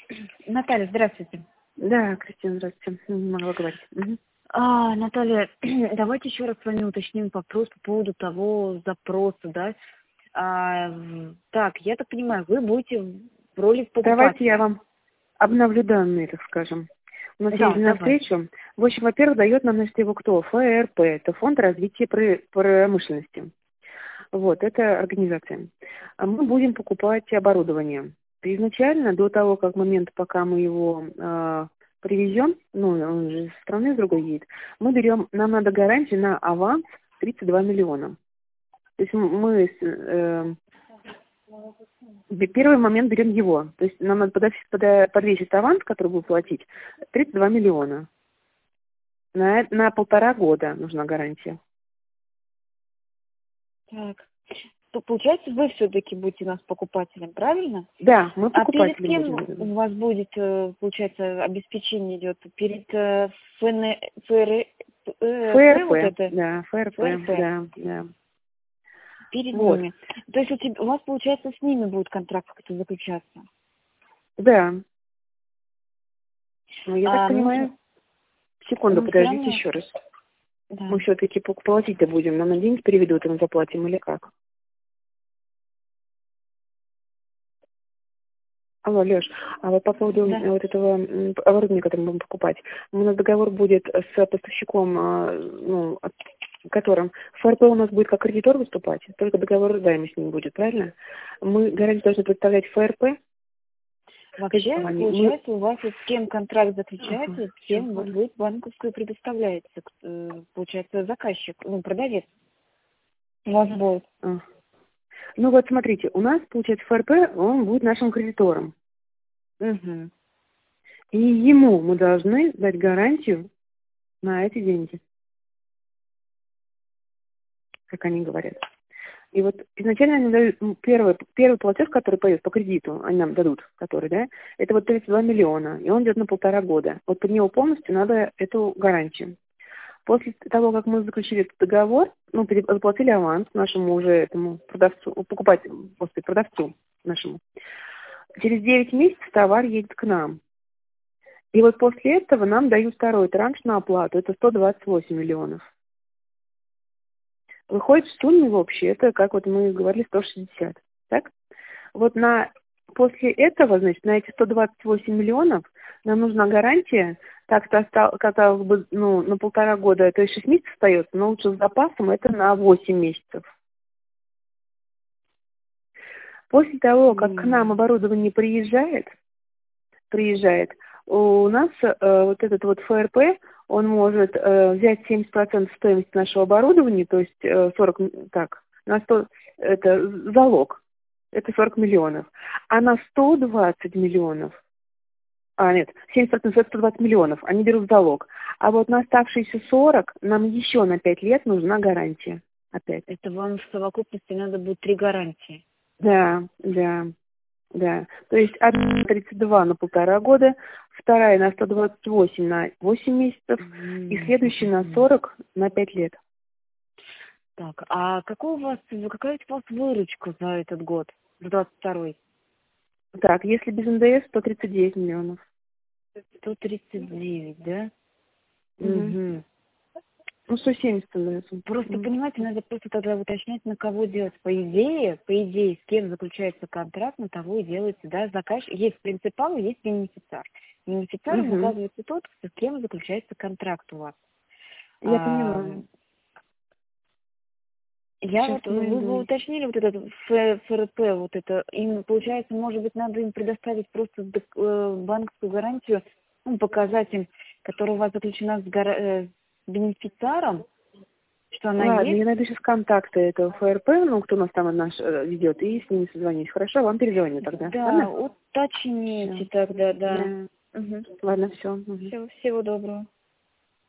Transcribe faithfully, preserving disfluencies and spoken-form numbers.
Наталья, здравствуйте. Да, Кристина, здравствуйте. Могла говорить. Угу. А, Наталья, давайте еще раз с вами уточним вопрос по поводу того запроса, да. А, так, я так понимаю, вы будете в роли покупателя. Давайте я вам обновлю данные, так скажем. У нас Да, есть навстречу. В общем, во-первых, дает нам, значит, его кто? ФРП. Это Фонд развития промышленности. Вот, это организация. А мы будем покупать оборудование. Изначально, до того, как момент, пока мы его э, привезем, ну, он же из страны с другой едет, мы берем, нам надо гарантию на аванс тридцать два миллиона. То есть мы э, первый момент берем его. То есть нам надо подвесить, подвесить аванс, который будет платить, тридцать два миллиона. На, на полтора года нужна гарантия. Так. То, получается, вы все-таки будете у нас покупателем, правильно? Да, мы А перед покупатели кем будем. у вас будет, получается, обеспечение идет? Перед ФН, ФР, ФРП, вот это? да, ФРП, ФРП. да, да. Перед Вот. ними. То есть у, тебя, у вас, получается, с ними будет контракт как-то заключаться? Да. Ну, я а, так понимаю. Нужно... Секунду, ну, подождите равно... еще раз. Да. Мы все-таки платить-то будем. Нам на деньги переведут, и мы заплатим или как? Алло, Леш, а вот по поводу Да. вот этого оборудования, которое мы будем покупать, у нас договор будет с поставщиком, ну, которым ФРП у нас будет как кредитор выступать, только договор займа с ним будет, правильно? Мы гарантию должны представлять ФРП. Вообще, Мы... получается, у вас вот с кем контракт заключается, Ага, с кем вот вы банковскую предоставляете, получается, заказчик, ну, продавец. У вас будет. А. Ну вот смотрите, у нас, получается, ФРП, он будет нашим кредитором. Угу. И ему мы должны дать гарантию на эти деньги, как они говорят. И вот изначально они дают, ну, первый, первый платеж, который пойдет по кредиту, они нам дадут, который, да, это вот тридцать два миллиона, и он идет на полтора года. Вот под него полностью надо эту гарантию. После того, как мы заключили этот договор, ну, заплатили аванс нашему уже этому продавцу, покупателю, господи, продавцу нашему, через девять месяцев товар едет к нам. И вот после этого нам дают второй транш на оплату, это сто двадцать восемь миллионов. Выходит в сумме в общей, это, как вот мы говорили, сто шестьдесят. Так? Вот на, после этого, значит, на эти сто двадцать восемь миллионов нам нужна гарантия, так-то осталось, казалось бы, ну, на полтора года, то есть шесть месяцев остается, но лучше с запасом это на восемь месяцев. После того, как к нам оборудование приезжает, приезжает, у нас э, вот этот вот ФРП, он может э, взять семьдесят процентов стоимости нашего оборудования, то есть э, сорок, так, на сто, это залог, это сорок миллионов, а на сто двадцать миллионов, а нет, семьдесят процентов это сто двадцать миллионов, они берут залог, а вот на оставшиеся сорок нам еще на пять лет нужна гарантия опять. Это вам в совокупности надо будет три гарантии. Да, да. Да, то есть одна тридцать два на полтора года, вторая на сто двадцать восемь на восемь месяцев mm-hmm. и следующая на сорок на пять лет. Так, а какой у вас, какая у вас выручка за этот год, за двадцать второй? Так, если без эн дэ эс, сто тридцать девять миллионов. сто тридцать девять, да? Mm-hmm. Угу. Ну, сто семьдесят становится. Просто, mm-hmm. понимаете, надо просто тогда уточнять, на кого делать. По идее, по идее, с кем заключается контракт, на того и делается, да, заказчик. Есть принципал, есть бенефициар. Бенефициаром mm-hmm. указывается тот, с кем заключается контракт у вас. Я а, понимаю. Я вот, вы бы уточнили вот этот ФРП, вот это, им, получается, может быть, надо им предоставить просто банковскую гарантию, ну, показать им, которая у вас заключена с, гар... с бенефициаром, что она Ладно, есть. Я найду сейчас контакты этого ФРП, ну, кто у нас там наш ведет, и с ними созвонюсь. Хорошо, вам перезвоню тогда. Да, ладно? уточните тогда, да. да. Угу. Ладно, все. Угу. Все, всего доброго.